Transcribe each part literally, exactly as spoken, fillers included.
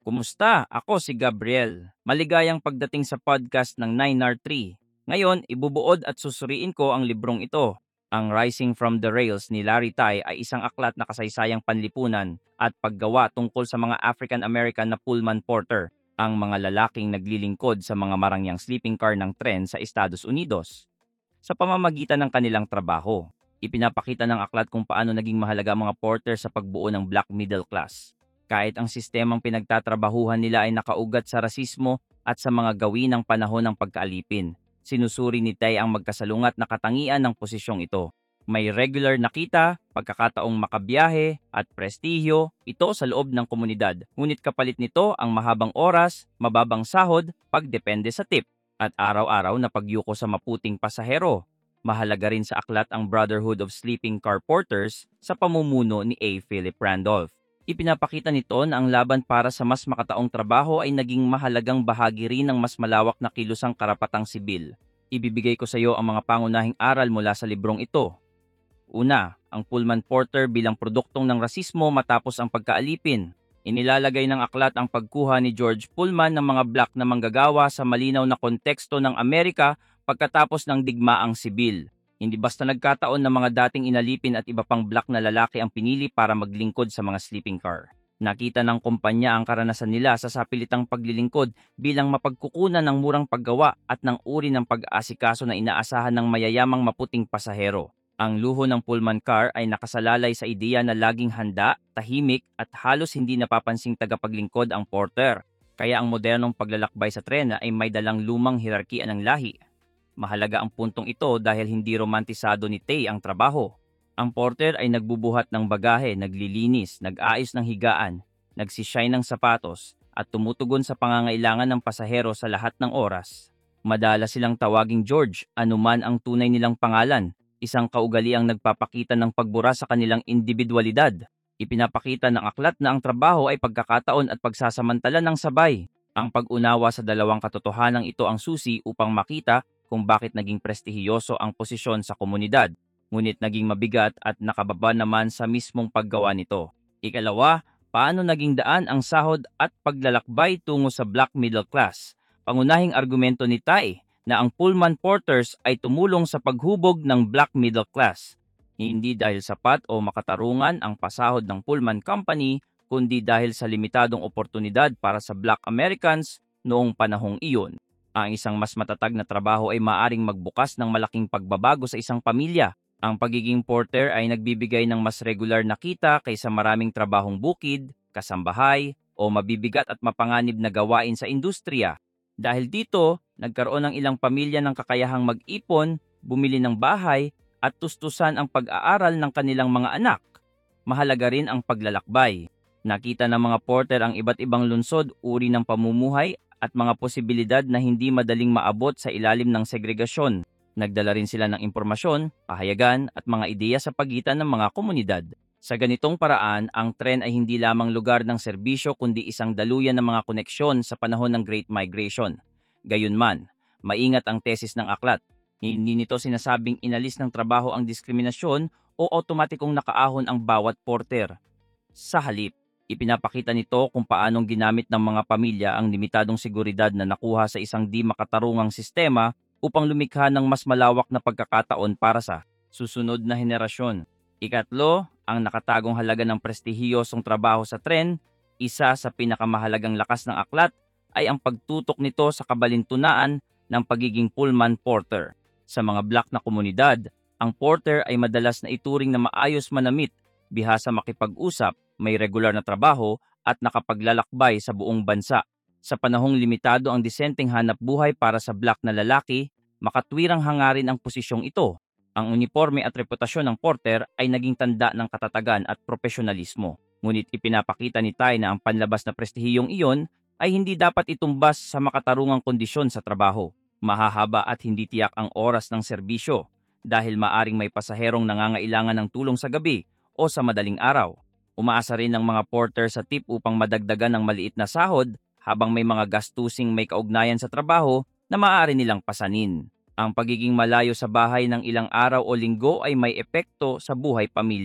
Kumusta? Ako si Gabriel. Maligayang pagdating sa podcast ng nine R three. Ngayon, ibubuod at susuriin ko ang librong ito. Ang Rising from the Rails ni Larry Tai ay isang aklat na kasaysayang panlipunan at paggawa tungkol sa mga African-American na Pullman Porter, ang mga lalaking naglilingkod sa mga marangyang sleeping car ng tren sa Estados Unidos. Sa pamamagitan ng kanilang trabaho, ipinapakita ng aklat kung paano naging mahalaga ang mga porter sa pagbuo ng black middle class. Kahit ang sistemang pinagtatrabahuhan nila ay nakaugat sa rasismo at sa mga gawin ng panahon ng pagkaalipin, sinusuri ni Tay ang magkasalungat na katangian ng posisyong ito. May regular na kita, pagkakataong makabiyahe at prestihyo ito sa loob ng komunidad. Ngunit kapalit nito ang mahabang oras, mababang sahod, pagdepende sa tip, at araw-araw na pagyuko sa maputing pasahero. Mahalaga rin sa aklat ang Brotherhood of Sleeping Car Porters sa pamumuno ni A. Philip Randolph. Ipinapakita nito na ang laban para sa mas makataong trabaho ay naging mahalagang bahagi rin ng mas malawak na kilusang karapatang sibil. Ibibigay ko sa iyo ang mga pangunahing aral mula sa librong ito. Una, ang Pullman Porter bilang produktong ng rasismo matapos ang pagkaalipin. Inilalagay ng aklat ang pagkuha ni George Pullman ng mga black na manggagawa sa malinaw na konteksto ng Amerika pagkatapos ng digmaang sibil. Hindi basta nagkataon na mga dating inalipin at iba pang black na lalaki ang pinili para maglingkod sa mga sleeping car. Nakita ng kumpanya ang karanasan nila sa sapilitang paglilingkod bilang mapagkukunan ng murang paggawa at ng uri ng pag-aasikaso na inaasahan ng mayayamang maputing pasahero. Ang luho ng Pullman car ay nakasalalay sa ideya na laging handa, tahimik at halos hindi napapansing tagapaglingkod ang porter. Kaya ang modernong paglalakbay sa tren ay may dalang lumang hierarkiya ng lahi. Mahalaga ang puntong ito dahil hindi romantisado ni Tay ang trabaho. Ang porter ay nagbubuhat ng bagahe, naglilinis, nag-aayos ng higaan, nagsishine ng sapatos, at tumutugon sa pangangailangan ng pasahero sa lahat ng oras. Madalas silang tawaging George, anuman ang tunay nilang pangalan, isang kaugaliang nagpapakita ng pagbura sa kanilang individualidad. Ipinapakita ng aklat na ang trabaho ay pagkakataon at pagsasamantala ng sabay. Ang pag-unawa sa dalawang katotohanan ito ang susi upang makita kung bakit naging prestihiyoso ang posisyon sa komunidad, ngunit naging mabigat at nakababa naman sa mismong paggawa nito. Ikalawa, paano naging daan ang sahod at paglalakbay tungo sa black middle class? Pangunahing argumento ni Tai na ang Pullman Porters ay tumulong sa paghubog ng black middle class. Hindi dahil sapat o makatarungan ang pasahod ng Pullman Company, kundi dahil sa limitadong oportunidad para sa black Americans noong panahong iyon. Ang isang mas matatag na trabaho ay maaring magbukas ng malaking pagbabago sa isang pamilya. Ang pagiging porter ay nagbibigay ng mas regular na kita kaysa maraming trabahong bukid, kasambahay, o mabibigat at mapanganib na gawain sa industriya. Dahil dito, nagkaroon ng ilang pamilya ng kakayahang mag-ipon, bumili ng bahay, at tustusan ang pag-aaral ng kanilang mga anak. Mahalaga rin ang paglalakbay. Nakita ng mga porter ang iba't ibang lungsod, uri ng pamumuhay, at mga posibilidad na hindi madaling maabot sa ilalim ng segregasyon. Nagdala rin sila ng impormasyon, pahayagan at mga ideya sa pagitan ng mga komunidad. Sa ganitong paraan, ang tren ay hindi lamang lugar ng serbisyo kundi isang daluyan ng mga koneksyon sa panahon ng Great Migration. Gayunman, maingat ang tesis ng aklat. Hindi nito sinasabing inalis ng trabaho ang diskriminasyon o otomatikong nakaahon ang bawat porter. Sa halip, ipinapakita nito kung paanong ginamit ng mga pamilya ang limitadong seguridad na nakuha sa isang di makatarungang sistema upang lumikha ng mas malawak na pagkakataon para sa susunod na henerasyon. Ikatlo, ang nakatagong halaga ng prestihiyosong trabaho sa tren. Isa sa pinakamahalagang lakas ng aklat ay ang pagtutok nito sa kabalintunaan ng pagiging Pullman Porter. Sa mga black na komunidad, ang porter ay madalas na ituring na maayos manamit, bihasa makipag-usap, may regular na trabaho at nakapaglalakbay sa buong bansa. Sa panahong limitado ang disenteng hanap buhay para sa black na lalaki, makatwirang hangarin ang posisyong ito. Ang uniforme at reputasyon ng porter ay naging tanda ng katatagan at profesionalismo. Ngunit ipinapakita ni Tai na ang panlabas na prestihiyong iyon ay hindi dapat itumbas sa makatarungang kondisyon sa trabaho. Mahahaba at hindi tiyak ang oras ng serbisyo dahil maaring may pasaherong nangangailangan ng tulong sa gabi o sa madaling araw. Umaasa rin ng mga porter sa tip upang madagdagan ng maliit na sahod habang may mga gastusing may kaugnayan sa trabaho na maaari nilang pasanin. Ang pagiging malayo sa bahay ng ilang araw o linggo ay may epekto sa buhay pamilya.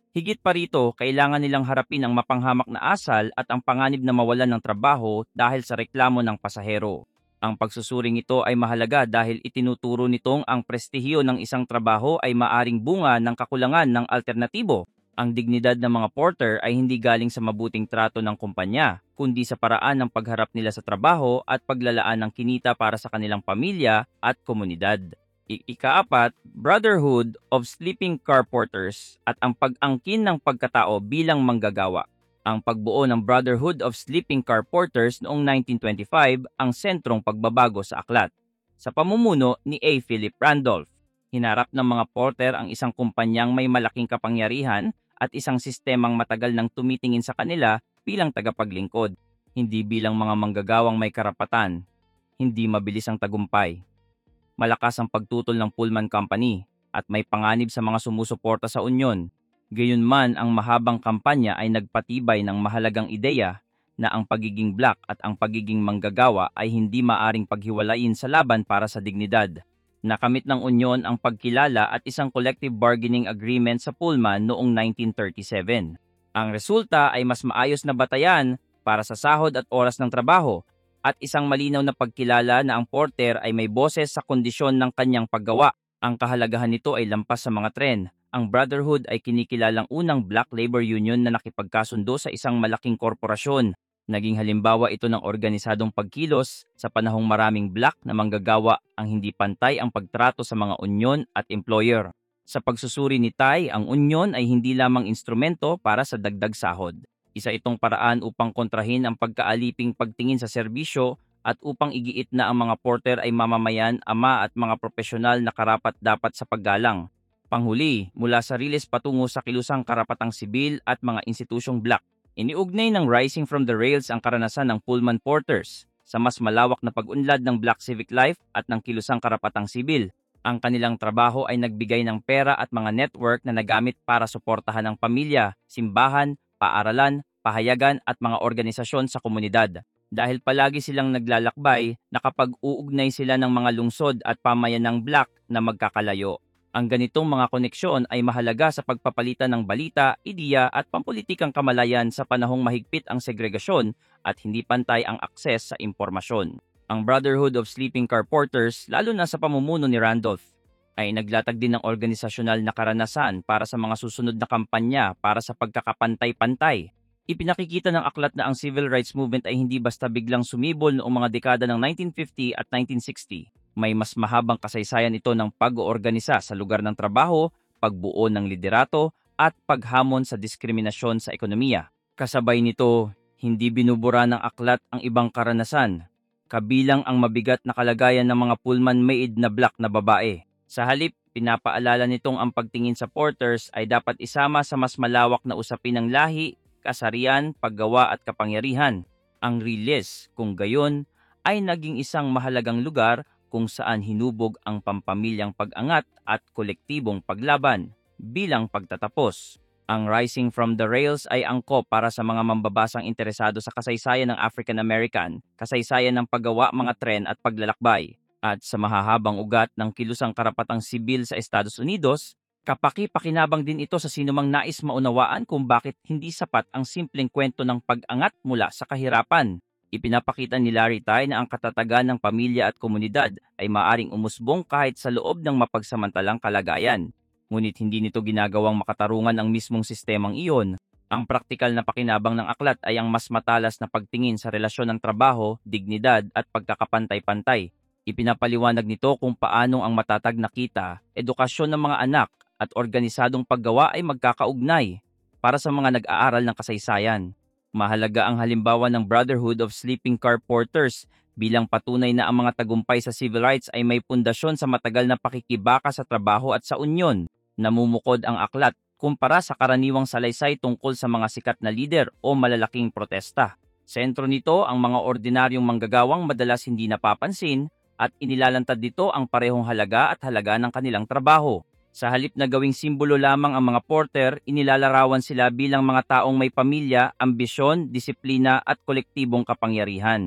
Higit pa rito, kailangan nilang harapin ang mapanghamak na asal at ang panganib na mawalan ng trabaho dahil sa reklamo ng pasahero. Ang pagsusuring ito ay mahalaga dahil itinuturo nitong ang prestihiyo ng isang trabaho ay maaring bunga ng kakulangan ng alternatibo. Ang dignidad ng mga porter ay hindi galing sa mabuting trato ng kumpanya, kundi sa paraan ng pagharap nila sa trabaho at paglalaan ng kinita para sa kanilang pamilya at komunidad. I- Ikaapat, Brotherhood of Sleeping Car Porters at ang pag-angkin ng pagkatao bilang manggagawa. Ang pagbuo ng Brotherhood of Sleeping Car Porters noong nineteen twenty-five ang sentrong pagbabago sa aklat. Sa pamumuno ni A. Philip Randolph, hinarap ng mga porter ang isang kumpanyang may malaking kapangyarihan at isang sistemang matagal nang tumitingin sa kanila bilang tagapaglingkod, hindi bilang mga manggagawang may karapatan. Hindi mabilis ang tagumpay. Malakas ang pagtutol ng Pullman Company at may panganib sa mga sumusuporta sa unyon. Gayunman, ang mahabang kampanya ay nagpatibay ng mahalagang ideya na ang pagiging black at ang pagiging manggagawa ay hindi maaring paghiwalayin sa laban para sa dignidad. Nakamit ng unyon ang pagkilala at isang collective bargaining agreement sa Pullman noong nineteen thirty-seven. Ang resulta ay mas maayos na batayan para sa sahod at oras ng trabaho at isang malinaw na pagkilala na ang porter ay may boses sa kondisyon ng kanyang paggawa. Ang kahalagahan nito ay lampas sa mga tren. Ang Brotherhood ay kinikilalang unang black labor union na nakipagkasundo sa isang malaking korporasyon. Naging halimbawa ito ng organisadong pagkilos sa panahong maraming black na manggagawa ang hindi pantay ang pagtrato sa mga unyon at employer. Sa pagsusuri ni Tay, ang unyon ay hindi lamang instrumento para sa dagdag sahod. Isa itong paraan upang kontrahin ang pagkaaliping pagtingin sa serbisyo at upang igiit na ang mga porter ay mamamayan, ama at mga profesional na karapat-dapat sa paggalang. Panghuli, mula sa riles patungo sa kilusang karapatang sibil at mga institusyong black. Iniugnay ng Rising from the Rails ang karanasan ng Pullman Porters sa mas malawak na pag-unlad ng black civic life at ng kilusang karapatang sibil. Ang kanilang trabaho ay nagbigay ng pera at mga network na nagamit para suportahan ang pamilya, simbahan, paaralan, pahayagan at mga organisasyon sa komunidad. Dahil palagi silang naglalakbay, nakapag-uugnay sila ng mga lungsod at pamayanang black na magkakalayo. Ang ganitong mga koneksyon ay mahalaga sa pagpapalitan ng balita, ideya at pampulitikang kamalayan sa panahong mahigpit ang segregasyon at hindi pantay ang akses sa impormasyon. Ang Brotherhood of Sleeping Car Porters, lalo na sa pamumuno ni Randolph, ay naglatag din ng organisasyonal na karanasan para sa mga susunod na kampanya para sa pagkakapantay-pantay. Ipinakikita ng aklat na ang civil rights movement ay hindi basta biglang sumibol noong mga dekada ng nineteen fifty at nineteen sixty. May mas mahabang kasaysayan ito ng pag-oorganisa sa lugar ng trabaho, pagbuo ng liderato, at paghamon sa diskriminasyon sa ekonomiya. Kasabay nito, hindi binubura ng aklat ang ibang karanasan, kabilang ang mabigat na kalagayan ng mga Pullman-made na black na babae. Sa halip, pinapaalala nitong ang pagtingin sa porters ay dapat isama sa mas malawak na usapin ng lahi, kasarian, paggawa at kapangyarihan. Ang riles, kung gayon, ay naging isang mahalagang lugar kung saan hinubog ang pampamilyang pag-angat at kolektibong paglaban. Bilang pagtatapos, ang Rising from the Rails ay angkop para sa mga mambabasang interesado sa kasaysayan ng African American, kasaysayan ng paggawa, mga tren at paglalakbay, at sa mahahabang ugat ng kilusang karapatang sibil sa Estados Unidos. Kapaki-pakinabang din ito sa sinumang nais maunawaan kung bakit hindi sapat ang simpleng kwento ng pag-angat mula sa kahirapan. Ipinapakita ni Larry Tai na ang katatagan ng pamilya at komunidad ay maaring umusbong kahit sa loob ng mapagsamantalang kalagayan. Ngunit hindi nito ginagawang makatarungan ang mismong sistemang iyon. Ang praktikal na pakinabang ng aklat ay ang mas matalas na pagtingin sa relasyon ng trabaho, dignidad at pagkakapantay-pantay. Ipinapaliwanag nito kung paanong ang matatag na kita, edukasyon ng mga anak at organisadong paggawa ay magkakaugnay para sa mga nag-aaral ng kasaysayan. Mahalaga ang halimbawa ng Brotherhood of Sleeping Car Porters bilang patunay na ang mga tagumpay sa civil rights ay may pundasyon sa matagal na pakikibaka sa trabaho at sa unyon. Namumukod ang aklat kumpara sa karaniwang salaysay tungkol sa mga sikat na lider o malalaking protesta. Sentro nito ang mga ordinaryong manggagawang madalas hindi napapansin at inilalantad dito ang parehong halaga at halaga ng kanilang trabaho. Sa halip na gawing simbolo lamang ang mga porter, inilalarawan sila bilang mga taong may pamilya, ambisyon, disiplina at kolektibong kapangyarihan.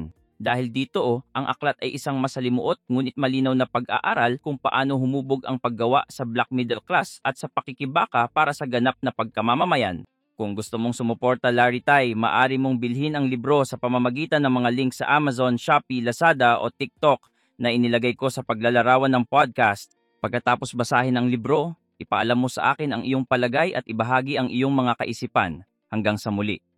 Dahil dito oh, ang aklat ay isang masalimuot ngunit malinaw na pag-aaral kung paano humubog ang paggawa sa black middle class at sa pakikibaka para sa ganap na pagkamamamayan. Kung gusto mong sumuporta Larry Tai, maaari mong bilhin ang libro sa pamamagitan ng mga link sa Amazon, Shopee, Lazada o TikTok na inilagay ko sa paglalarawan ng podcast. Pagkatapos basahin ang libro, ipaalam mo sa akin ang iyong palagay at ibahagi ang iyong mga kaisipan. Hanggang sa muli.